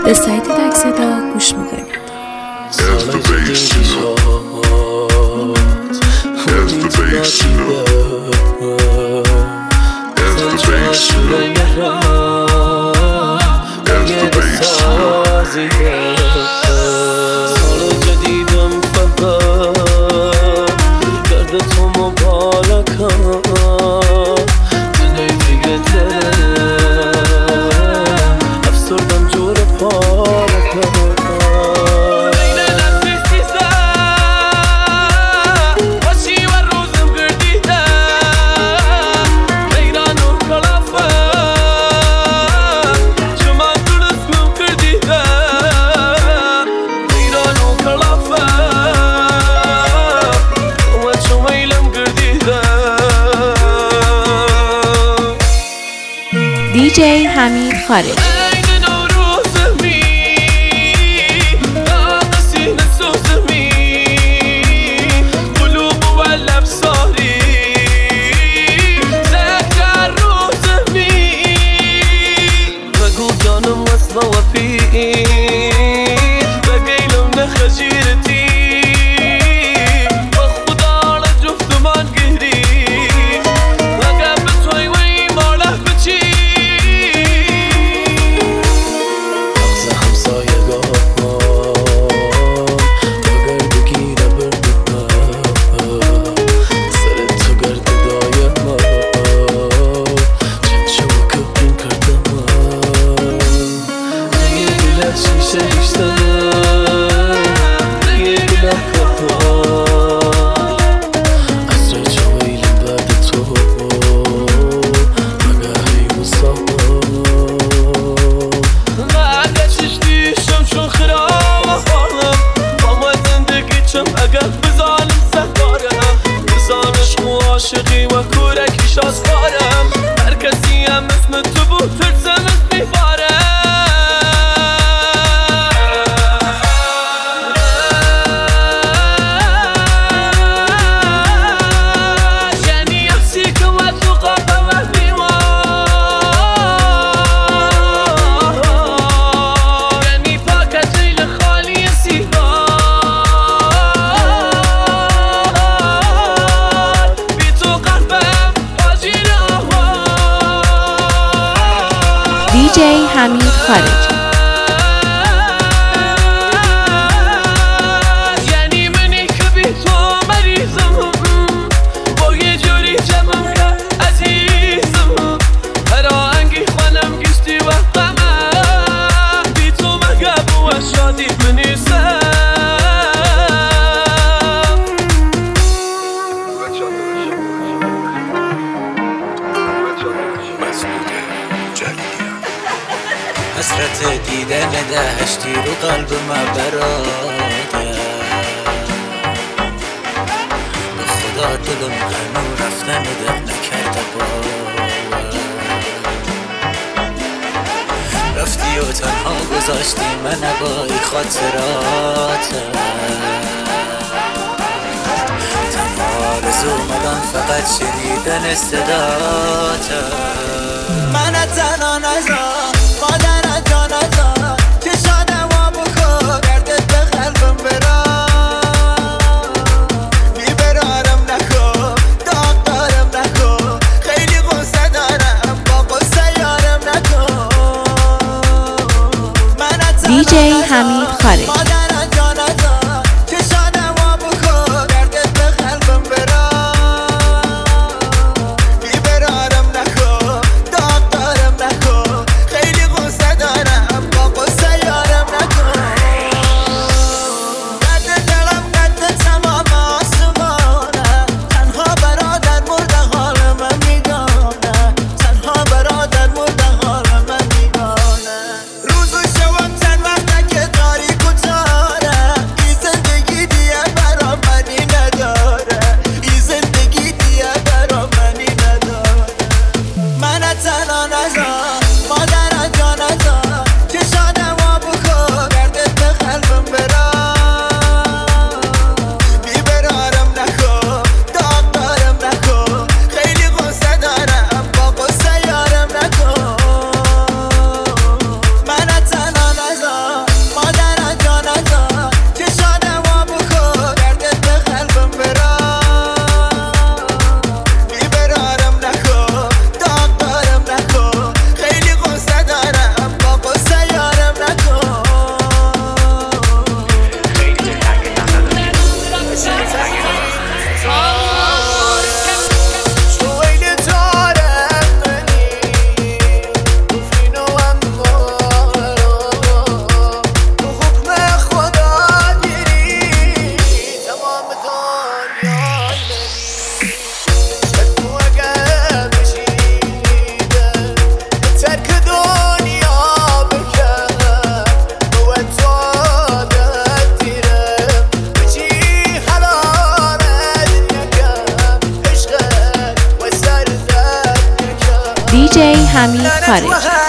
به سایت تک صدا گوش میکنید. دیجی حمید خارجی. عاشقی و کورکیش از خارم هر کسی هم اسم تو بود ترسم از میفارم یعنی احسی که و تو قابه و بیمار یعنی پاکت ریل خالی سیگار دیجی حمید خارجی. یعنی منی که بی تو مریضم با یه جوری جمعم که عزیزم هر آهنگی خوانم گشتی و غمم بی تو مگه بو شادی بنیسم حسرت دیدن دهشتی رو قلب ما براده به خدا دلم هنو رفتن ده نکرده باور رفتی و تنها گذاشتی من با خاطراتم تنها رزو مدن فقط شنیدن صداتم من تنها نزار مادر جانتا که شادم و بکن گردت به قلبم برا بیبرارم نکن داغ دارم نکن خیلی غصه دارم با غصه یارم نکن دیجی حمید خارجی. روز و شبم چند وقته که تاریک و حمید خارجی.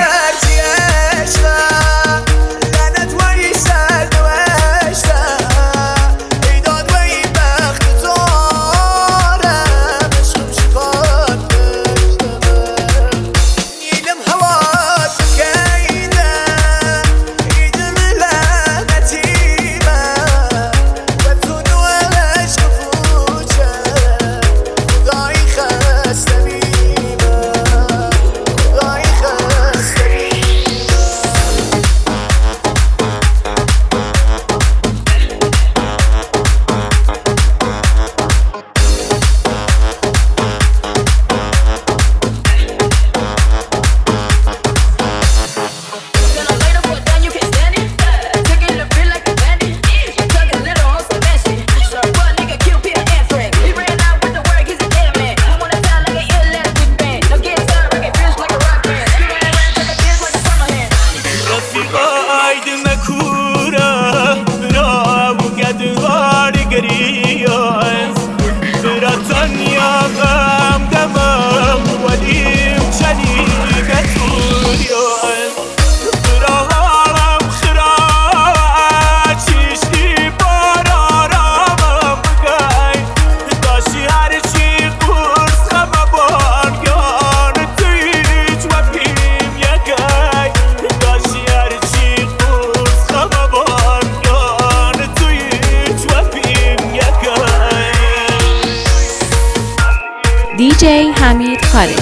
DJ حمید خارجی.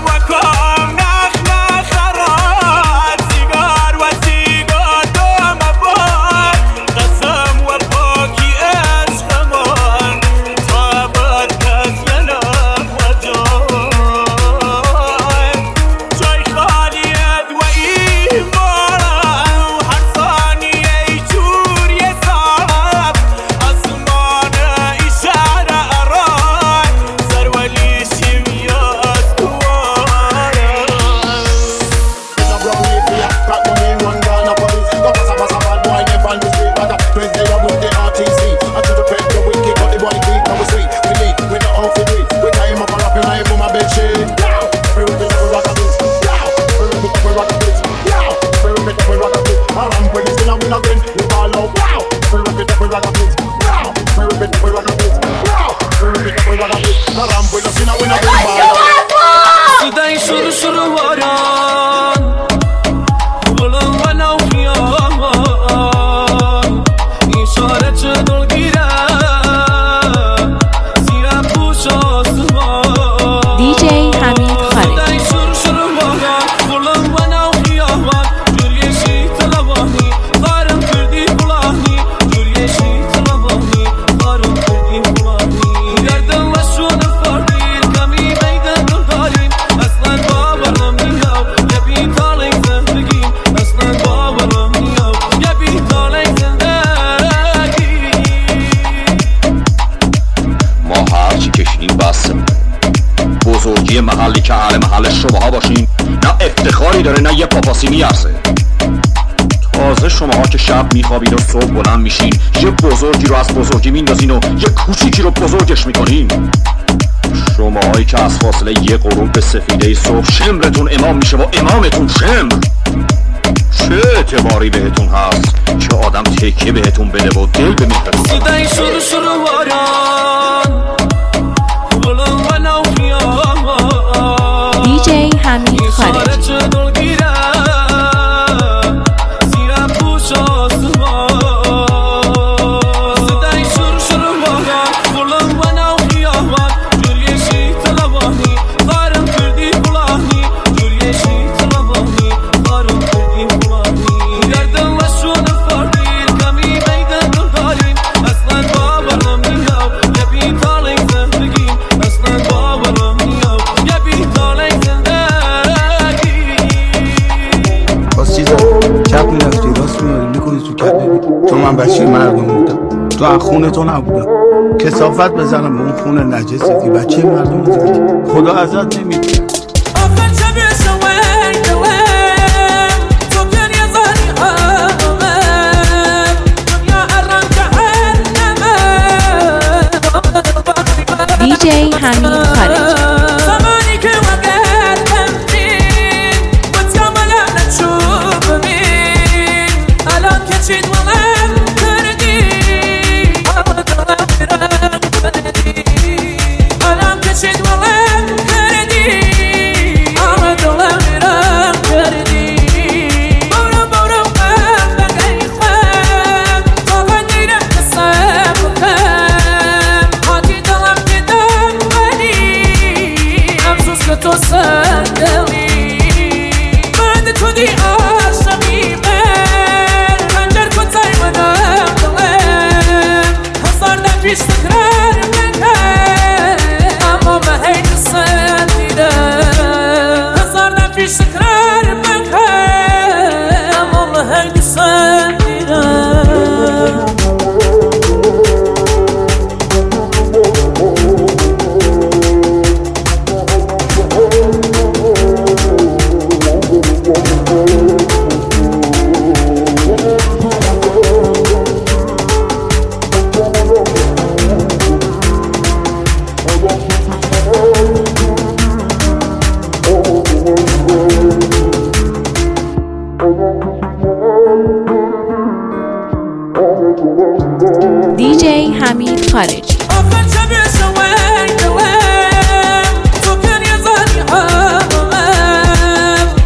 بزرگی محلی که اهل محل شماها باشین نه افتخاری داره نه یه پاپاسی میارزه. تازه شماها که شب میخوابین و صبح بلند میشین یه بزرگی رو از بزرگی میندازین و یه کوچیکی رو بزرگش میکنین. شماهایی که از فاصله یه غروب به سفیده صبح شمرتون امام میشه و امامتون شمر. چه اعتباری بهتون هست که آدم تکیه بهتون بده و دل به مهرتون صدای شروع باران DJ حمید خارجی. تو من بچه مردم بودم، تو از خونه تو نبودم، کثافت بزنم به اون خونه نجسی، بچه مردم بودم. خدا ازت نمیده. DJ حمید خارجی. حمید خارجی. آخر شب شوال دلم تو کن یه زنی همم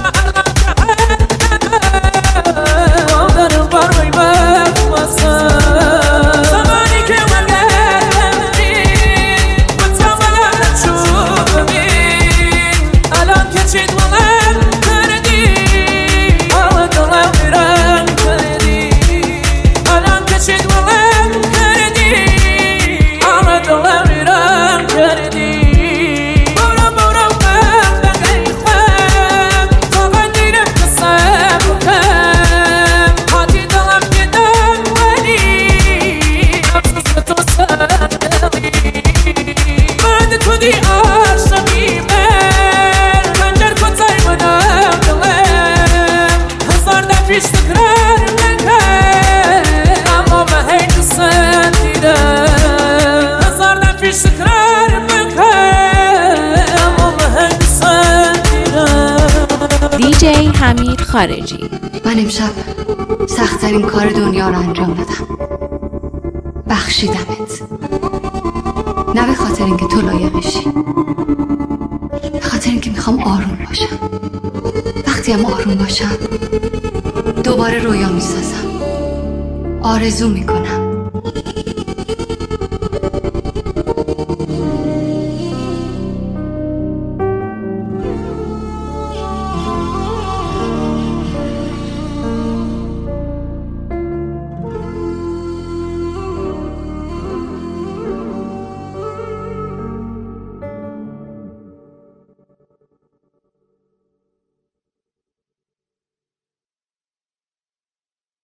آدارم برای من بسم زمانی که من گردی متملم نشو ببین الان که چید ولم کردی آه دلم میرم کردی الان که چید ولم کردی آه دلم میرم کردی برم من بگیخم تا قدیرم قسم بکم حاتی دلم گدم ولی افسوس تو سردی بعد تو دی عاشقی من پنجر کتای منم دلم هزار دفیش تکرار نکن اما من هی دوستم دیدم هزار دفیش تکرار نکن اما من هی دوستم دیدم. دیجی حمید خارجی. من امشب سخت‌ترین کار دنیا رو انجام دادم. بخشیدمت. نه به خاطر اینکه تو لایقشی، به خاطر اینکه میخوام آروم باشم. وقتی هم آروم باشم دوباره رویا میسازم، آرزو میکنم